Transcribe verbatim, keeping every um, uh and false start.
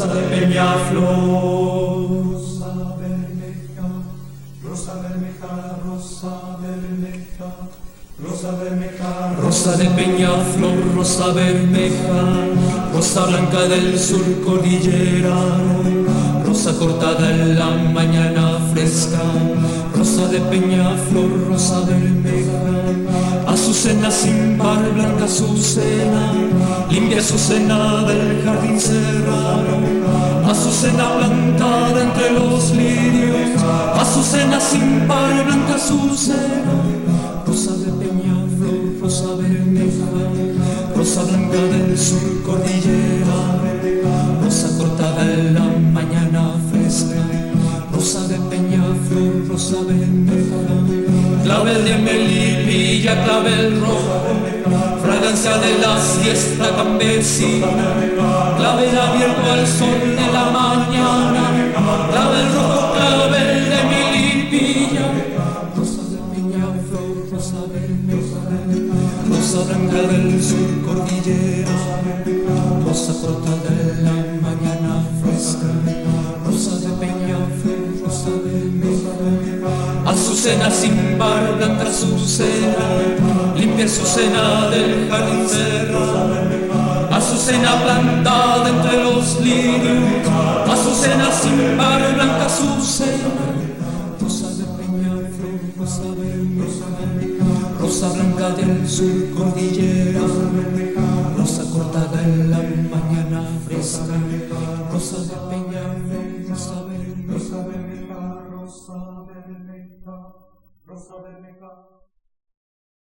de Peñaflor. Rosa bermeja, rosa bermeja, rosa bermeja, rosa bermeja, Rosa de Peñaflor, rosa bermeja, rosa blanca del sur cordillerano, rosa cortada en la mañana fresca, rosa de Peñaflor, rosa bermeja, azucena sin par, blanca azucena, limpia azucena del jardín serrano, azucena plantada entre los lirios, azucena sin par, blanca azucena, rosa de Peñaflor, rosa bermeja, rosa blanca del sur cordillera, rosa cortada en la mañana fresca, rosa de Peñaflor, rosa bermeja, clavel de melipilla, clavel rojo, fragancia de la siesta campesina, clavel abierto al sol de la mañana, clavel rojo, clavel de melipilla, rosa de Peñaflor, rosa bermeja, rosa blanca del sur cordillera, rosa cortada en la mañana fresca, rosa de Peñaflor, rosa bermeja, azucena sin par, blanca azucena, limpia azucena del jardín cerrado, azucena plantada entre los lirios, azucena sin par, blanca azucena, rosa de Peñaflor, rosa bermeja, rosa blanca del sur cordillera, rosa cortada en la mañana fresca, rosa de Peñaflor, rosa bermeja, rosa bermeja, rosa bermeja, rosa bermeja.